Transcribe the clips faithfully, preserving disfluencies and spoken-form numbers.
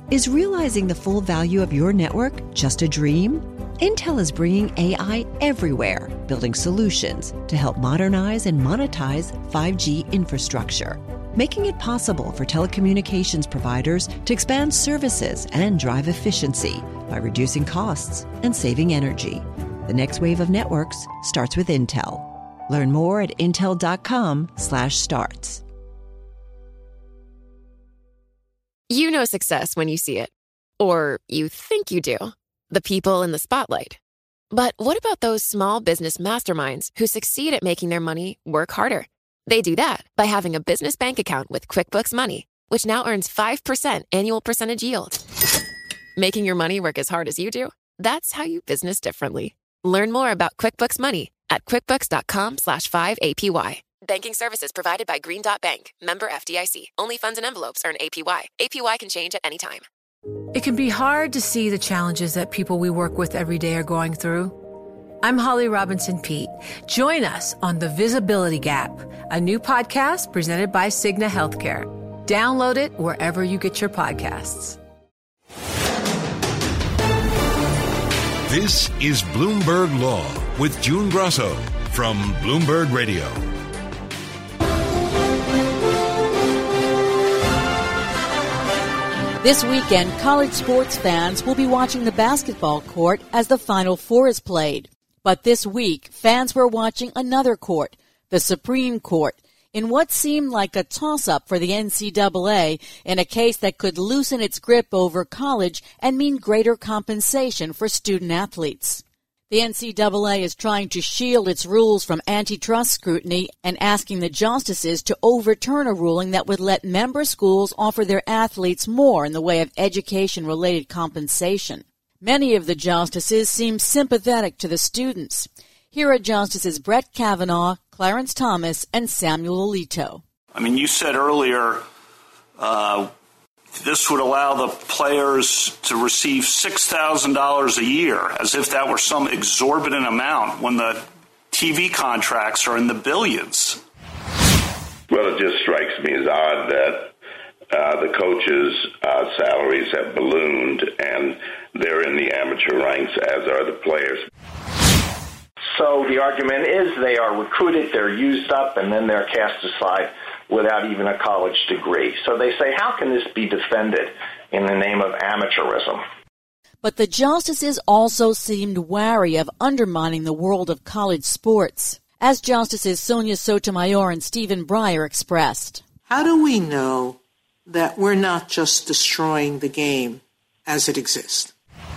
Is realizing the full value of your network just a dream? Intel is bringing A I everywhere, building solutions to help modernize and monetize five G infrastructure, making it possible for telecommunications providers to expand services and drive efficiency by reducing costs and saving energy. The next wave of networks starts with Intel. Learn more at intel.com slash starts. You know success when you see it. Or you think you do. The people in the spotlight. But what about those small business masterminds who succeed at making their money work harder? They do that by having a business bank account with QuickBooks Money, which now earns five percent annual percentage yield. Making your money work as hard as you do? That's how you business differently. Learn more about QuickBooks Money at quickbooks.com slash 5APY. Banking services provided by Green Dot Bank. Member F D I C. Only funds and envelopes earn A P Y. A P Y can change at any time. It can be hard to see the challenges that people we work with every day are going through. I'm Holly Robinson Peete. Join us on The Visibility Gap, a new podcast presented by Cigna Healthcare. Download it wherever you get your podcasts. This is Bloomberg Law with June Grosso from Bloomberg Radio. This weekend, college sports fans will be watching the basketball court as the Final Four is played. But this week, fans were watching another court, the Supreme Court, in what seemed like a toss-up for the N C double A in a case that could loosen its grip over college and mean greater compensation for student athletes. The N C double A is trying to shield its rules from antitrust scrutiny and asking the justices to overturn a ruling that would let member schools offer their athletes more in the way of education-related compensation. Many of the justices seem sympathetic to the students. Here are Justices Brett Kavanaugh, Clarence Thomas, and Samuel Alito. I mean, you said earlier uh, this would allow the players to receive six thousand dollars a year, as if that were some exorbitant amount when the T V contracts are in the billions. Well, it just strikes me as odd that uh, the coaches' uh, salaries have ballooned and they're in the amateur ranks, as are the players. So the argument is they are recruited, they're used up, and then they're cast aside without even a college degree. So they say, how can this be defended in the name of amateurism? But the justices also seemed wary of undermining the world of college sports, as Justices Sonia Sotomayor and Stephen Breyer expressed. How do we know that we're not just destroying the game as it exists?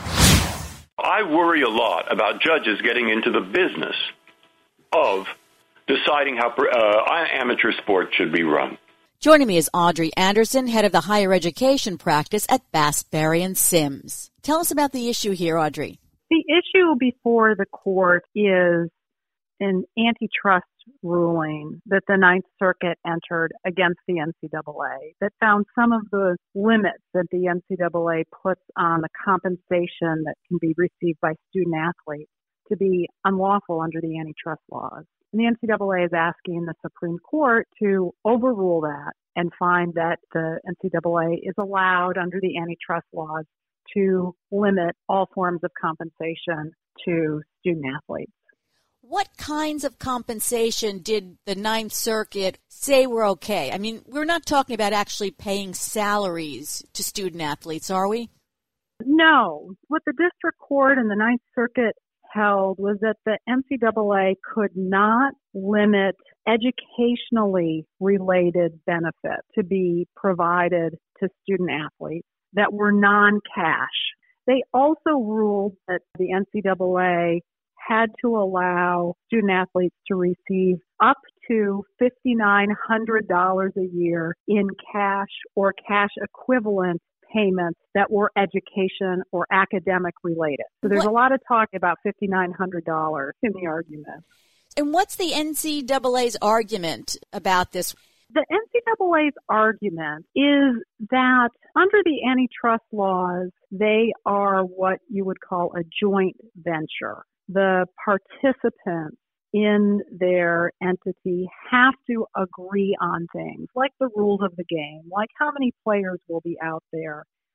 I worry a lot about judges getting into the business of deciding how uh, amateur sports should be run. Joining me is Audrey Anderson, head of the higher education practice at Bass, Berry and Sims. Tell us about the issue here, Audrey. The issue before the court is an antitrust ruling that the Ninth Circuit entered against the N C double A that found some of the limits that the N C double A puts on the compensation that can be received by student athletes to be unlawful under the antitrust laws. And the N C double A is asking the Supreme Court to overrule that and find that the N C double A is allowed under the antitrust laws to limit all forms of compensation to student athletes. What kinds of compensation did the Ninth Circuit say were okay? I mean, we're not talking about actually paying salaries to student athletes, are we? No. What the district court and the Ninth Circuit held was that the N C double A could not limit educationally related benefits to be provided to student athletes that were non-cash. They also ruled that the N C double A had to allow student athletes to receive up to five thousand nine hundred dollars a year in cash or cash equivalent payments that were education or academic related. So there's what? a lot of talk about five thousand nine hundred dollars in the argument. And what's the N C double A's argument about this? The N C double A's argument is that under the antitrust laws, they are what you would call a joint venture. The participants in their entity have to agree on things like the rules of the game, like how many players will be out there,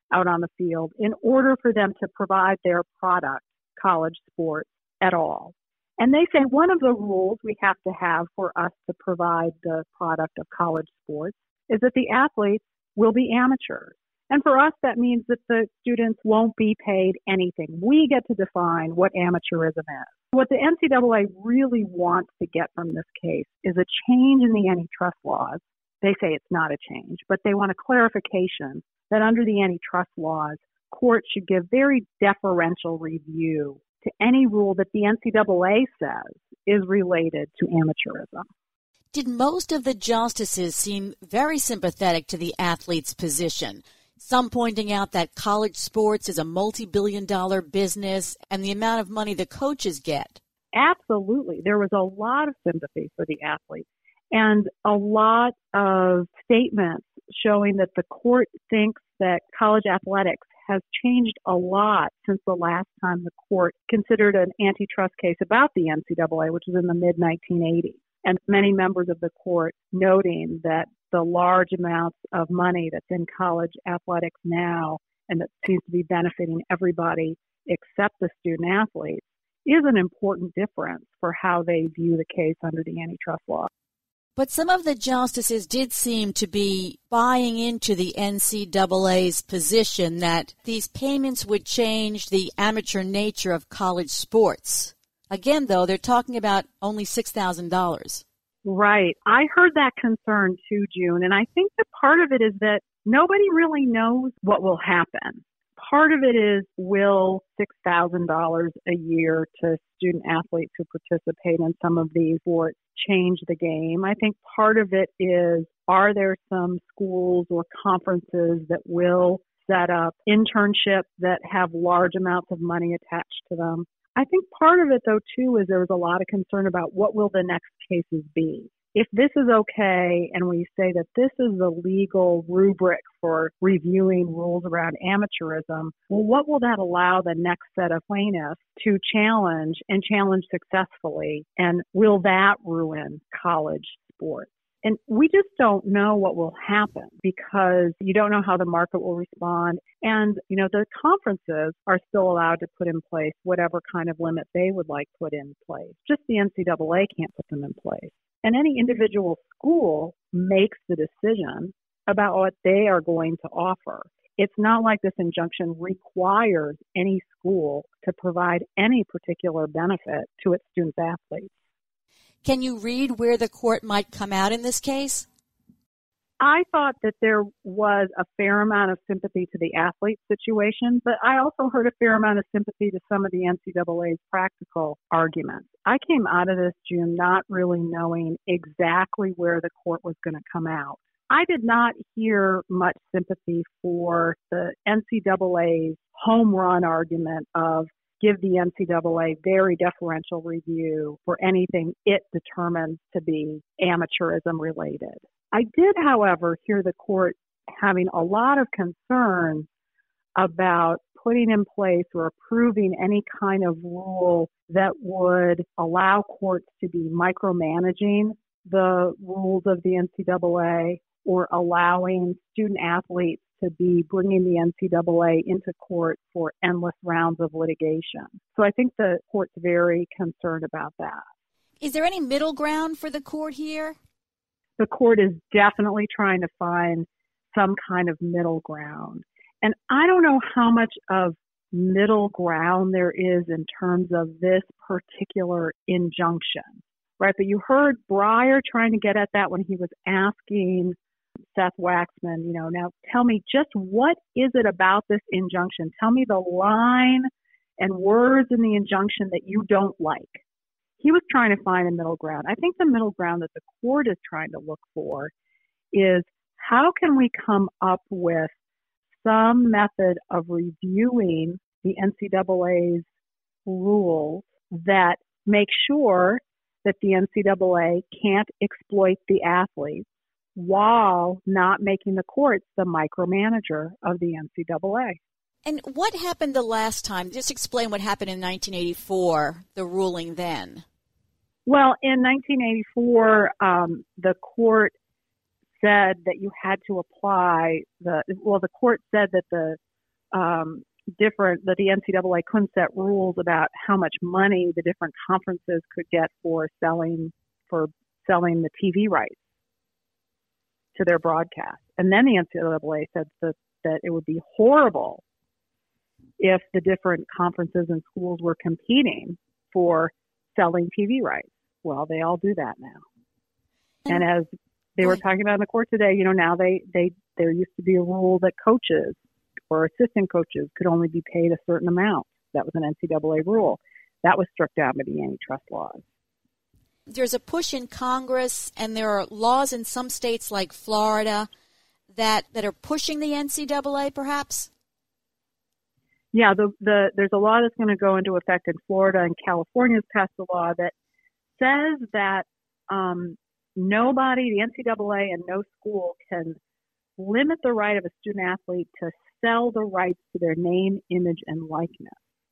out on the field in order for them to provide their product, college sports, at all. And they say one of the rules we have to have for us to provide the product of college sports is that the athletes will be amateurs. And for us, that means that the students won't be paid anything. We get to define what amateurism is. What the N C double A really wants to get from this case is a change in the antitrust laws. They say it's not a change, but they want a clarification that under the antitrust laws, courts should give very deferential review to any rule that the N C double A says is related to amateurism. Did most of the justices seem very sympathetic to the athlete's position? Some pointing out that college sports is a multi-billion dollar business and the amount of money the coaches get. Absolutely. There was a lot of sympathy for the athletes and a lot of statements showing that the court thinks that college athletics has changed a lot since the last time the court considered an antitrust case about the N C double A, which was in the mid nineteen eighties. And many members of the court noting that the large amounts of money that's in college athletics now and that seems to be benefiting everybody except the student athletes is an important difference for how they view the case under the antitrust law. But some of the justices did seem to be buying into the N C double A's position that these payments would change the amateur nature of college sports. Again, though, they're talking about only six thousand dollars. Right. I heard that concern too, June, and I think that part of it is that nobody really knows what will happen. Part of it is, will six thousand dollars a year to student athletes who participate in some of these sports change the game? I think part of it is, are there some schools or conferences that will set up internships that have large amounts of money attached to them? I think part of it, though, too, is there was a lot of concern about what will the next cases be. If this is okay and we say that this is the legal rubric for reviewing rules around amateurism, well, what will that allow the next set of plaintiffs to challenge and challenge successfully? And will that ruin college sports? And we just don't know what will happen because you don't know how the market will respond. And, you know, the conferences are still allowed to put in place whatever kind of limit they would like put in place. Just the N C double A can't put them in place. And any individual school makes the decision about what they are going to offer. It's not like this injunction requires any school to provide any particular benefit to its student athletes. Can you read where the court might come out in this case? I thought that there was a fair amount of sympathy to the athlete situation, but I also heard a fair amount of sympathy to some of the N C double A's practical arguments. I came out of this, June, not really knowing exactly where the court was going to come out. I did not hear much sympathy for the N C double A's home run argument of give the N C double A very deferential review for anything it determines to be amateurism related. I did, however, hear the court having a lot of concern about putting in place or approving any kind of rule that would allow courts to be micromanaging the rules of the N C double A or allowing student athletes to be bringing the N C double A into court for endless rounds of litigation. So I think the court's very concerned about that. Is there any middle ground for the court here? The court is definitely trying to find some kind of middle ground. And I don't know how much of middle ground there is in terms of this particular injunction, right? But you heard Breyer trying to get at that when he was asking Seth Waxman, you know, now tell me just what is it about this injunction? Tell me the line and words in the injunction that you don't like. He was trying to find a middle ground. I think the middle ground that the court is trying to look for is how can we come up with some method of reviewing the N C double A's rules that make sure that the N C double A can't exploit the athletes while not making the courts the micromanager of the N C double A. And what happened the last time? Just explain what happened in nineteen eighty-four, the ruling then. Well, in nineteen eighty-four, um, the court said that you had to apply the, well, the court said that the um, different, that the N C double A couldn't set rules about how much money the different conferences could get for selling for selling the T V rights to their broadcast. And then the N C double A said that, that it would be horrible if the different conferences and schools were competing for selling T V rights. Well, they all do that now. And as they were talking about in the court today, you know, now they, they there used to be a rule that coaches or assistant coaches could only be paid a certain amount. That was an N C double A rule. That was struck down by the antitrust laws. There's a push in Congress, and there are laws in some states like Florida that, that are pushing the N C double A, perhaps? Yeah, the, the, there's a law that's going to go into effect in Florida, and California's passed a law that says that um, nobody, the N C double A and no school can limit the right of a student athlete to sell the rights to their name, image, and likeness.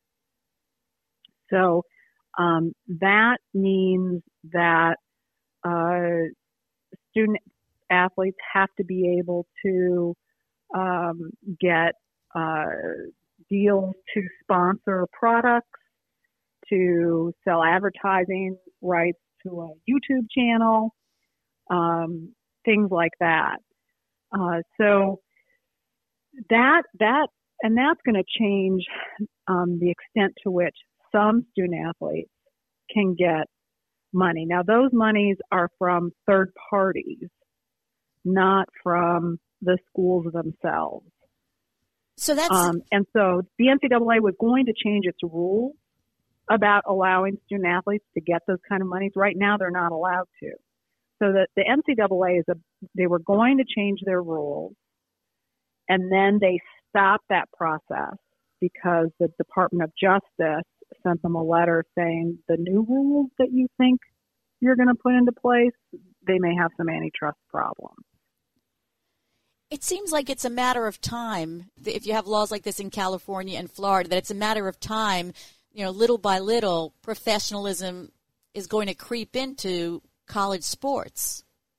So um, that means that uh, student athletes have to be able to um, get uh, deals to sponsor products, to sell advertising rights to a YouTube channel, um, things like that. Uh, so that that and that's going to change um, the extent to which some student athletes can get money. Now, those monies are from third parties, not from the schools themselves. So that's um, and so the N C double A was going to change its rules about allowing student athletes to get those kind of monies. Right now, they're not allowed to. So that the N C double A is a, they were going to change their rules, and then they stopped that process because the Department of Justice sent them a letter saying the new rules that you think you're going to put into place, they may have some antitrust problems. It seems like it's a matter of time, if you have laws like this in California and Florida, that it's a matter of time, you know, little by little, professionalism is going to creep into college sports.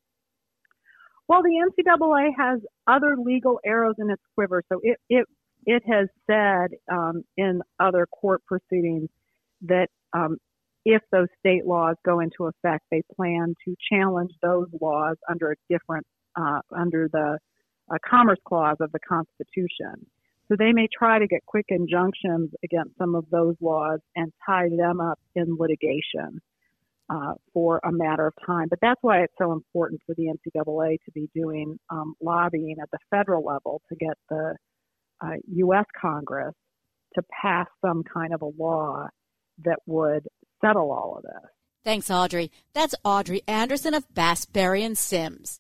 Well, the N C double A has other legal arrows in its quiver. So it it, it has said um, in other court proceedings that um, if those state laws go into effect, they plan to challenge those laws under a different, uh, under the uh, Commerce Clause of the Constitution. So they may try to get quick injunctions against some of those laws and tie them up in litigation uh, for a matter of time. But that's why it's so important for the N C double A to be doing um, lobbying at the federal level to get the uh, U S Congress to pass some kind of a law that would settle all of this. Thanks, Audrey. That's Audrey Anderson of Bass, Berry and Sims.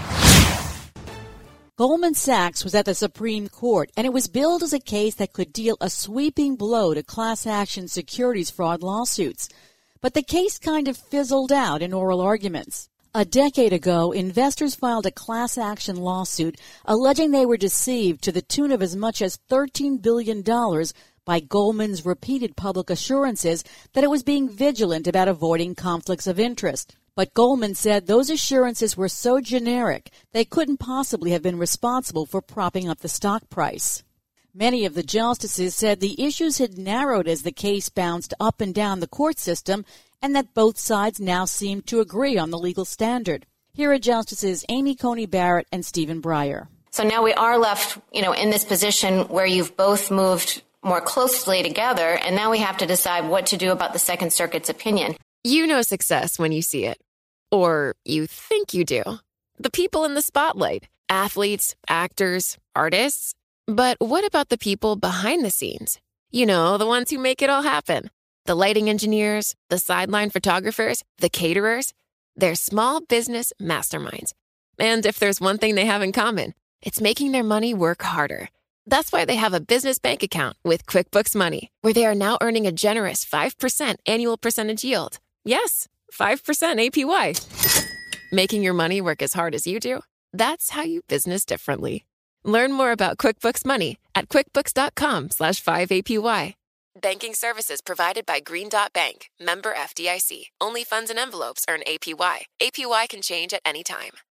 Goldman Sachs was at the Supreme Court, and it was billed as a case that could deal a sweeping blow to class action securities fraud lawsuits. But the case kind of fizzled out in oral arguments. A decade ago, investors filed a class action lawsuit alleging they were deceived to the tune of as much as thirteen billion dollars by Goldman's repeated public assurances that it was being vigilant about avoiding conflicts of interest. But Goldman said those assurances were so generic they couldn't possibly have been responsible for propping up the stock price. Many of the justices said the issues had narrowed as the case bounced up and down the court system, and that both sides now seemed to agree on the legal standard. Here are Justices Amy Coney Barrett and Stephen Breyer. So now we are left, you know, in this position where you've both moved more closely together, and now we have to decide what to do about the Second Circuit's opinion. You know success when you see it. Or you think you do. The people in the spotlight. Athletes, actors, artists. But what about the people behind the scenes? You know, the ones who make it all happen. The lighting engineers, the sideline photographers, the caterers. They're small business masterminds. And if there's one thing they have in common, it's making their money work harder. That's why they have a business bank account with QuickBooks Money, where they are now earning a generous five percent annual percentage yield. Yes, five percent A P Y. Making your money work as hard as you do? That's how you business differently. Learn more about QuickBooks Money at quickbooks.com slash 5APY. Banking services provided by Green Dot Bank, member F D I C. Only funds and envelopes earn A P Y. A P Y can change at any time.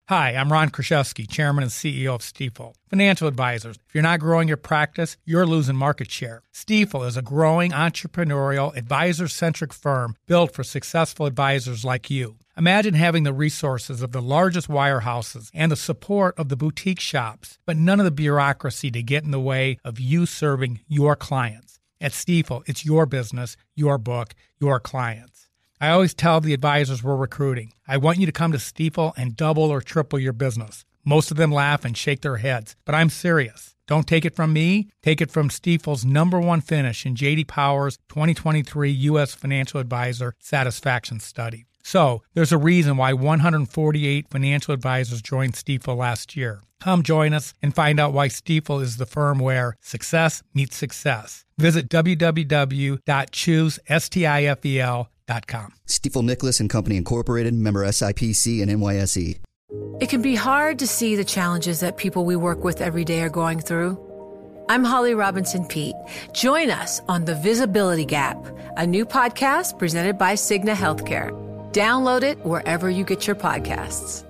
Hi, I'm Ron Kraszewski, Chairman and C E O of Stifel. Financial advisors, if you're not growing your practice, you're losing market share. Stifel is a growing, entrepreneurial, advisor-centric firm built for successful advisors like you. Imagine having the resources of the largest wirehouses and the support of the boutique shops, but none of the bureaucracy to get in the way of you serving your clients. At Stifel, it's your business, your book, your clients. I always tell the advisors we're recruiting, I want you to come to Stifel and double or triple your business. Most of them laugh and shake their heads, but I'm serious. Don't take it from me. Take it from Stifel's number one finish in J D Power's twenty twenty-three U S Financial Advisor Satisfaction Study. So, there's a reason why one hundred forty-eight financial advisors joined Stifel last year. Come join us and find out why Stifel is the firm where success meets success. Visit w w w dot choose stifel dot com. Stifel Nicholas and Company Incorporated, member S I P C and N Y S E. It can be hard to see the challenges that people we work with every day are going through. I'm Holly Robinson Peete. Join us on The Visibility Gap, a new podcast presented by Cigna Healthcare. Download it wherever you get your podcasts.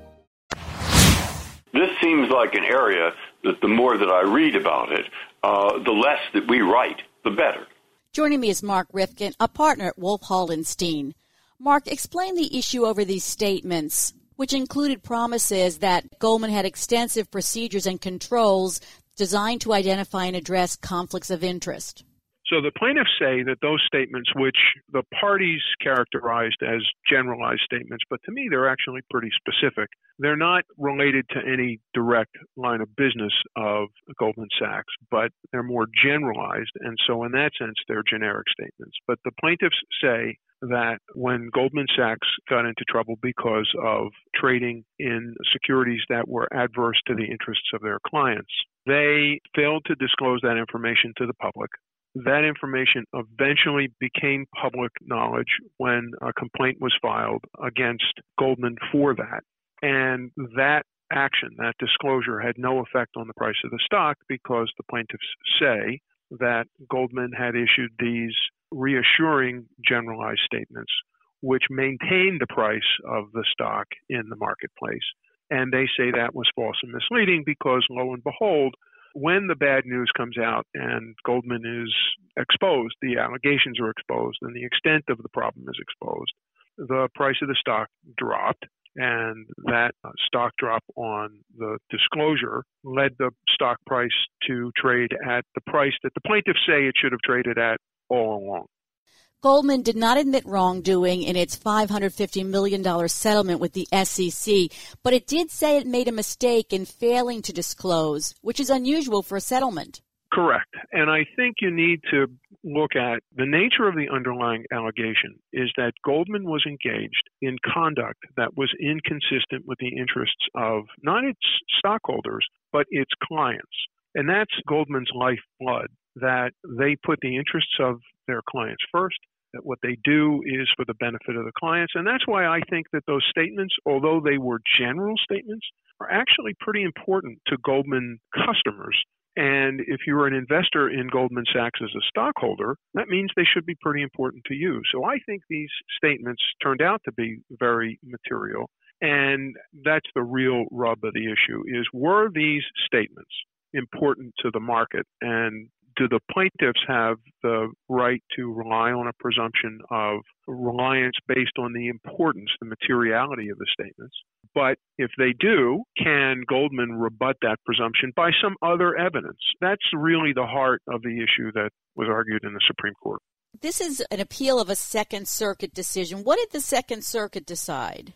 This seems like an area that the more that I read about it, uh, the less that we write, the better. Joining me is Mark Rifkin, a partner at Wolf Haldenstein. Mark, explain the issue over these statements, which included promises that Goldman had extensive procedures and controls designed to identify and address conflicts of interest. So the plaintiffs say that those statements, which the parties characterized as generalized statements, but to me they're actually pretty specific, they're not related to any direct line of business of Goldman Sachs, but they're more generalized, and so in that sense they're generic statements. But the plaintiffs say that when Goldman Sachs got into trouble because of trading in securities that were adverse to the interests of their clients, they failed to disclose that information to the public. That information eventually became public knowledge when a complaint was filed against Goldman for that. And that action, that disclosure, had no effect on the price of the stock because the plaintiffs say that Goldman had issued these reassuring generalized statements which maintained the price of the stock in the marketplace. And they say that was false and misleading because, lo and behold, when the bad news comes out and Goldman is exposed, the allegations are exposed, and the extent of the problem is exposed, the price of the stock dropped, and that uh, stock drop on the disclosure led the stock price to trade at the price that the plaintiffs say it should have traded at all along. Goldman did not admit wrongdoing in its five hundred fifty million dollars settlement with the S E C, but it did say it made a mistake in failing to disclose, which is unusual for a settlement. Correct. And I think you need to look at the nature of the underlying allegation is that Goldman was engaged in conduct that was inconsistent with the interests of not its stockholders, but its clients. And that's Goldman's lifeblood, that they put the interests of their clients first, that what they do is for the benefit of the clients. And that's why I think that those statements, although they were general statements, are actually pretty important to Goldman customers. And if you're an investor in Goldman Sachs as a stockholder, that means they should be pretty important to you. So I think these statements turned out to be very material. And that's the real rub of the issue is, were these statements important to the market? And do the plaintiffs have the right to rely on a presumption of reliance based on the importance, the materiality of the statements? But if they do, can Goldman rebut that presumption by some other evidence? That's really the heart of the issue that was argued in the Supreme Court. This is an appeal of a Second Circuit decision. What did the Second Circuit decide?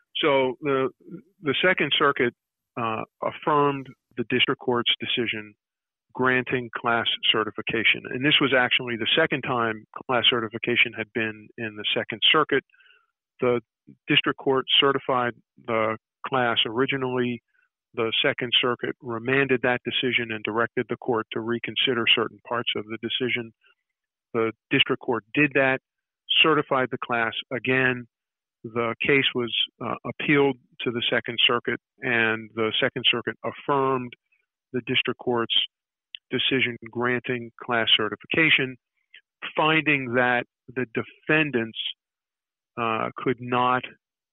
So the the Second Circuit uh, affirmed the district court's decision granting class certification. And this was actually the second time class certification had been in the Second Circuit. The district court certified the class originally. The Second Circuit remanded that decision and directed the court to reconsider certain parts of the decision. The district court did that, certified the class again. The case was uh, appealed to the Second Circuit, and the Second Circuit affirmed the district court's decision granting class certification, finding that the defendants uh, could not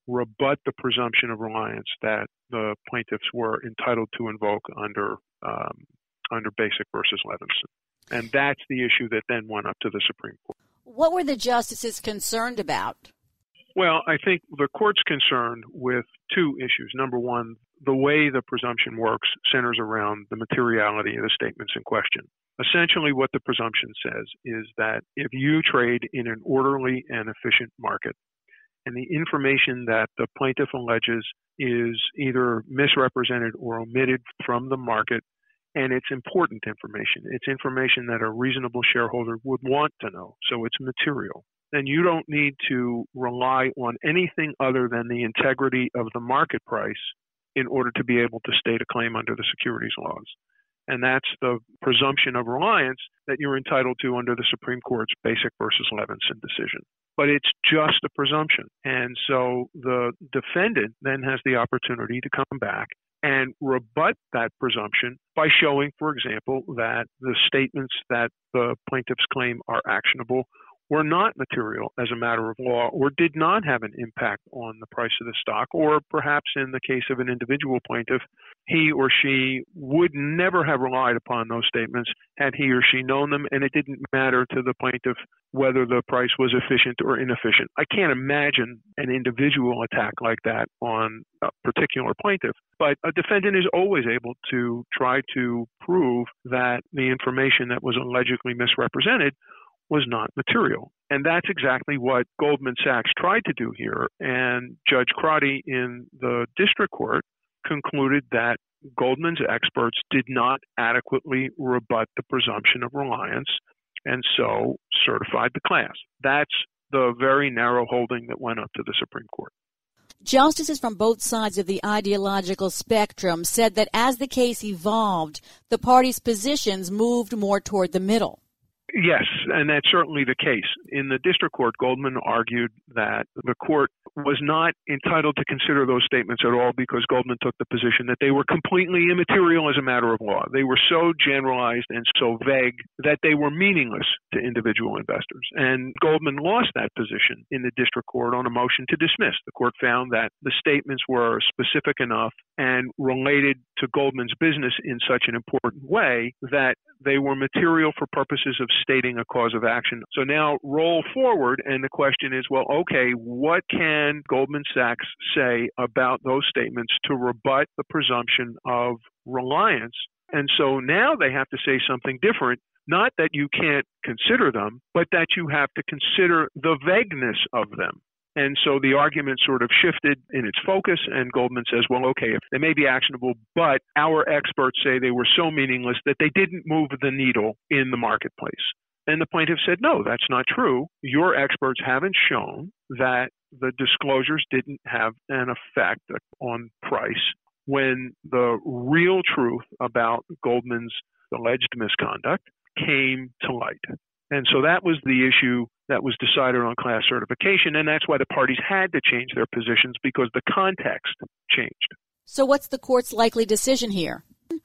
rebut the presumption of reliance that the plaintiffs were entitled to invoke under um, under Basic versus Levinson. And that's the issue that then went up to the Supreme Court. What were the justices concerned about? Well, I think the court's concerned with two issues. Number one, the way the presumption works centers around the materiality of the statements in question. Essentially, what the presumption says is that if you trade in an orderly and efficient market, and the information that the plaintiff alleges is either misrepresented or omitted from the market, and it's important information, it's information that a reasonable shareholder would want to know, so it's material, then you don't need to rely on anything other than the integrity of the market price in order to be able to state a claim under the securities laws. And that's the presumption of reliance that you're entitled to under the Supreme Court's Basic versus Levinson decision. But it's just a presumption. And so the defendant then has the opportunity to come back and rebut that presumption by showing, for example, that the statements that the plaintiffs claim are actionable were not material as a matter of law or did not have an impact on the price of the stock, or perhaps in the case of an individual plaintiff, he or she would never have relied upon those statements had he or she known them, and it didn't matter to the plaintiff whether the price was efficient or inefficient. I can't imagine an individual attack like that on a particular plaintiff, but a defendant is always able to try to prove that the information that was allegedly misrepresented was not material. And that's exactly what Goldman Sachs tried to do here. And Judge Crotty in the district court concluded that Goldman's experts did not adequately rebut the presumption of reliance, and so certified the class. That's the very narrow holding that went up to the Supreme Court. Justices from both sides of the ideological spectrum said that as the case evolved, the parties' positions moved more toward the middle. Yes, and that's certainly the case. In the district court, Goldman argued that the court was not entitled to consider those statements at all because Goldman took the position that they were completely immaterial as a matter of law. They were so generalized and so vague that they were meaningless to individual investors. And Goldman lost that position in the district court on a motion to dismiss. The court found that the statements were specific enough and related to Goldman's business in such an important way that they were material for purposes of stating a cause of action. So now roll forward, and the question is, well, okay, what can Goldman Sachs say about those statements to rebut the presumption of reliance? And so now they have to say something different, not that you can't consider them, but that you have to consider the vagueness of them. And so the argument sort of shifted in its focus, and Goldman says, well, okay, they may be actionable, but our experts say they were so meaningless that they didn't move the needle in the marketplace. And the plaintiff said, no, that's not true. Your experts haven't shown that the disclosures didn't have an effect on price when the real truth about Goldman's alleged misconduct came to light. And so that was the issue that was decided on class certification, and that's why the parties had to change their positions because the context changed. So what's the court's likely decision here?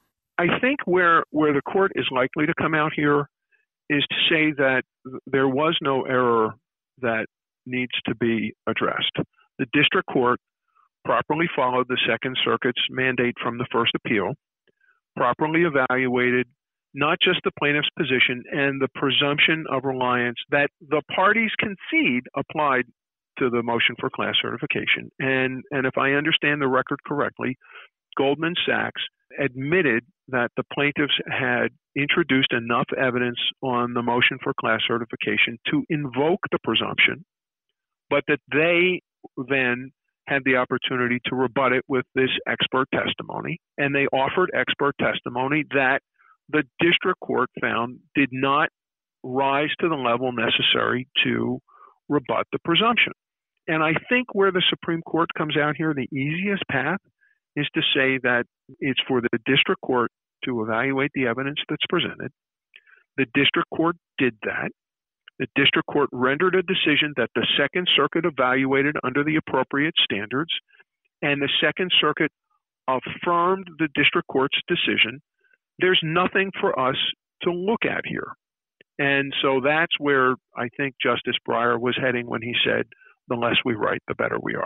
I think where, where the court is likely to come out here is to say that there was no error that needs to be addressed. The district court properly followed the Second Circuit's mandate from the first appeal, properly evaluated not just the plaintiff's position and the presumption of reliance that the parties concede applied to the motion for class certification. And, and if I understand the record correctly, Goldman Sachs admitted that the plaintiffs had introduced enough evidence on the motion for class certification to invoke the presumption, but that they then had the opportunity to rebut it with this expert testimony. And they offered expert testimony that the district court found did not rise to the level necessary to rebut the presumption. And I think where the Supreme Court comes out here, the easiest path is to say that it's for the district court to evaluate the evidence that's presented. The district court did that. The district court rendered a decision that the Second Circuit evaluated under the appropriate standards, and the Second Circuit affirmed the district court's decision. There's nothing for us to look at here. And so that's where I think Justice Breyer was heading when he said, the less we write, the better we are.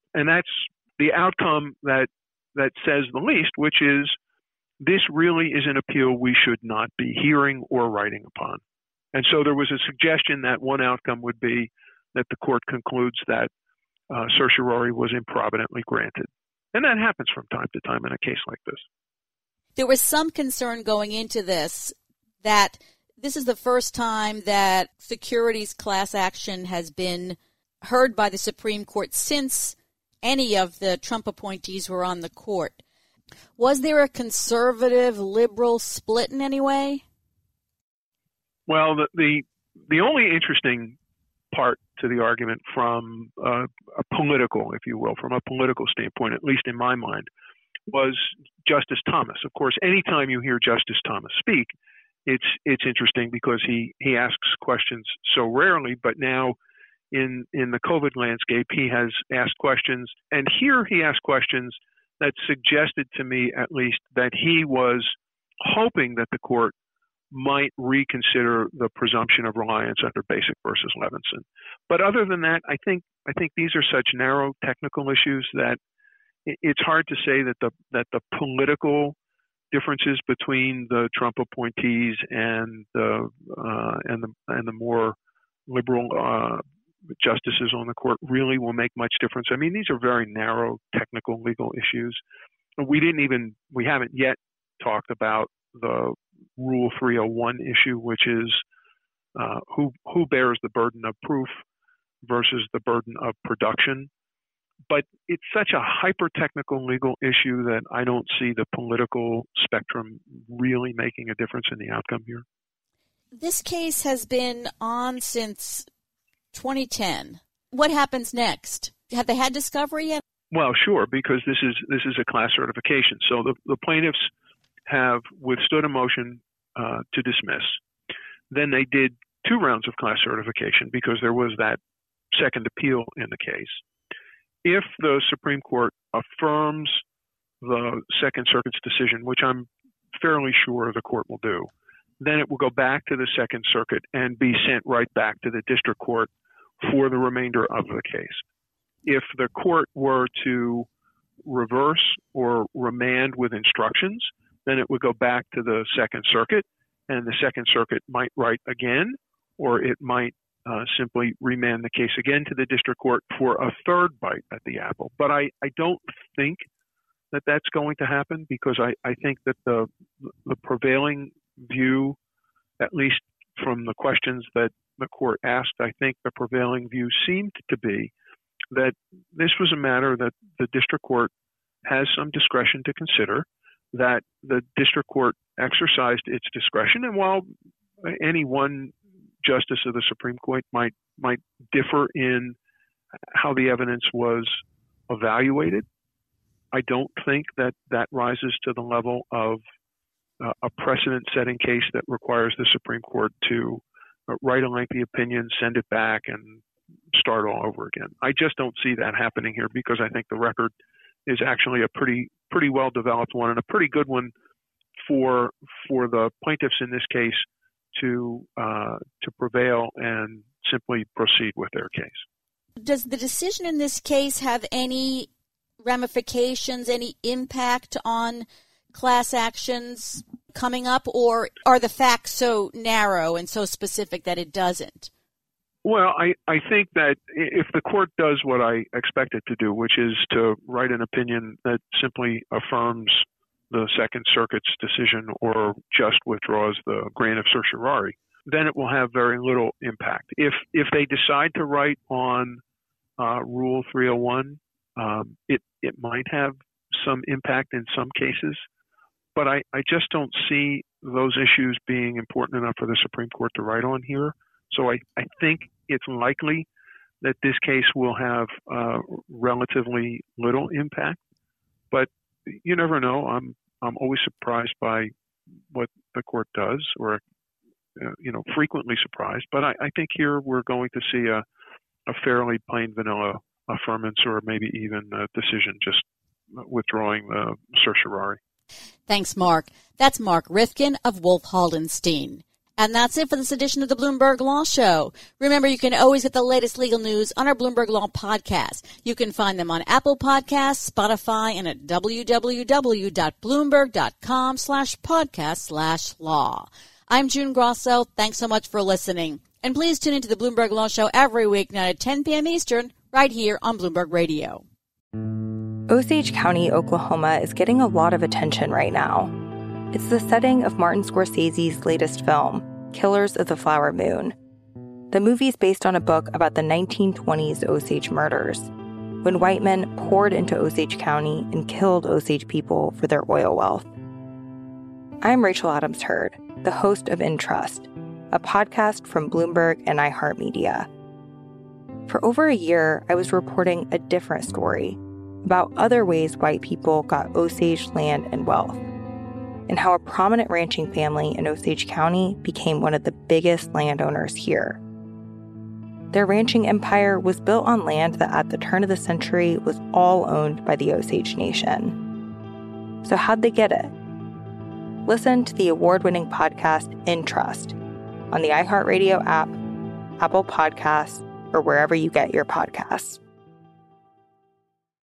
And that's the outcome that that says the least, which is this really is an appeal we should not be hearing or writing upon. And so there was a suggestion that one outcome would be that the court concludes that uh, certiorari was improvidently granted. And that happens from time to time in a case like this. There was some concern going into this that this is the first time that securities class action has been heard by the Supreme Court since any of the Trump appointees were on the court. Was there a conservative liberal split in any way? Well, the the, the only interesting part to the argument from uh, a political, if you will, from a political standpoint, at least in my mind, was Justice Thomas. Of course, anytime you hear Justice Thomas speak, it's it's interesting because he, he asks questions so rarely, but now in in the COVID landscape, he has asked questions, and here he asked questions that suggested to me at least that he was hoping that the court might reconsider the presumption of reliance under Basic versus Levinson. But other than that, I think I think these are such narrow technical issues that it's hard to say that the that the political differences between the Trump appointees and the uh, and the and the more liberal uh, justices on the court really will make much difference. I mean, these are very narrow technical legal issues. We didn't even we haven't yet talked about the Rule three oh one issue, which is uh, who who bears the burden of proof versus the burden of production. But it's such a hyper-technical legal issue that I don't see the political spectrum really making a difference in the outcome here. This case has been on since twenty ten. What happens next? Have they had discovery yet? Well, sure, because this is this is a class certification. So the, the plaintiffs have withstood a motion uh, to dismiss. Then they did two rounds of class certification because there was that second appeal in the case. If the Supreme Court affirms the Second Circuit's decision, which I'm fairly sure the court will do, then it will go back to the Second Circuit and be sent right back to the district court for the remainder of the case. If the court were to reverse or remand with instructions, then it would go back to the Second Circuit, and the Second Circuit might write again, or it might uh, simply remand the case again to the district court for a third bite at the apple. But I, I don't think that that's going to happen because I, I think that the the prevailing view, at least from the questions that the court asked, I think the prevailing view seemed to be that this was a matter that the district court has some discretion to consider, that the district court exercised its discretion, and while any one justice of the Supreme Court might might differ in how the evidence was evaluated, I don't think that that rises to the level of uh, a precedent-setting case that requires the Supreme Court to uh, write a lengthy opinion, send it back, and start all over again. I just don't see that happening here because I think the record is actually a pretty pretty well-developed one and a pretty good one for for the plaintiffs in this case to uh, to prevail and simply proceed with their case. Does the decision in this case have any ramifications, any impact on class actions coming up, or are the facts so narrow and so specific that it doesn't? Well, I, I think that if the court does what I expect it to do, which is to write an opinion that simply affirms the Second Circuit's decision or just withdraws the grant of certiorari, then it will have very little impact. If if they decide to write on uh, Rule three oh one, um, it, it might have some impact in some cases, but I, I just don't see those issues being important enough for the Supreme Court to write on here. So I, I think it's likely that this case will have uh, relatively little impact, but you never know. I'm I'm always surprised by what the court does, or uh, you know, frequently surprised. But I, I think here we're going to see a, a fairly plain vanilla affirmance, or maybe even a decision just withdrawing the certiorari. Thanks, Mark. That's Mark Rifkin of Wolf Haldenstein. And that's it for this edition of the Bloomberg Law Show. Remember, you can always get the latest legal news on our Bloomberg Law podcast. You can find them on Apple Podcasts, Spotify, and at www.bloomberg.com slash podcast slash law. I'm June Grosso. Thanks so much for listening. And please tune into the Bloomberg Law Show every weeknight at ten p.m. Eastern, right here on Bloomberg Radio. Osage County, Oklahoma is getting a lot of attention right now. It's the setting of Martin Scorsese's latest film, Killers of the Flower Moon. The movie's based on a book about the nineteen twenties Osage murders, when white men poured into Osage County and killed Osage people for their oil wealth. I'm Rachel Adams Heard, the host of In Trust, a podcast from Bloomberg and iHeartMedia. For over a year, I was reporting a different story about other ways white people got Osage land and wealth, and how a prominent ranching family in Osage County became one of the biggest landowners here. Their ranching empire was built on land that at the turn of the century was all owned by the Osage Nation. So how'd they get it? Listen to the award-winning podcast In Trust on the iHeartRadio app, Apple Podcasts, or wherever you get your podcasts.